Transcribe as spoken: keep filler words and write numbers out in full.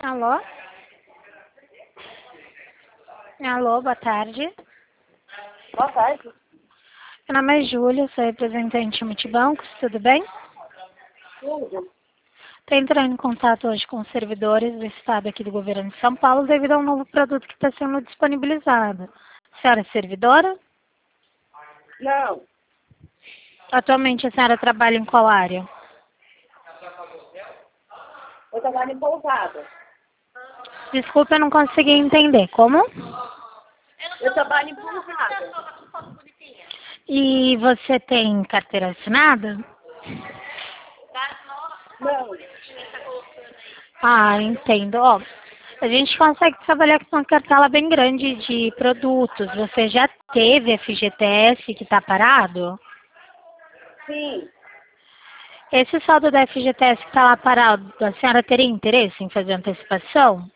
Alô? Alô, boa tarde. Boa tarde. Meu nome é Júlia, sou representante de Multibancos, tudo bem? Tudo. Estou entrando em contato hoje com os servidores do estado aqui do governo de São Paulo devido a um novo produto que está sendo disponibilizado. A senhora é servidora? Não, Atualmente a senhora trabalha em qual área? eu trabalho em pousada. Desculpa, eu não consegui entender. Como? Eu trabalho em pousada. E você tem carteira assinada? Não, Ah, entendo. Ó, a gente consegue trabalhar com uma cartela bem grande de produtos. Você já teve F G T S que está parado? sim, Esse saldo da F G T S que está lá parado, a senhora teria interesse em fazer antecipação?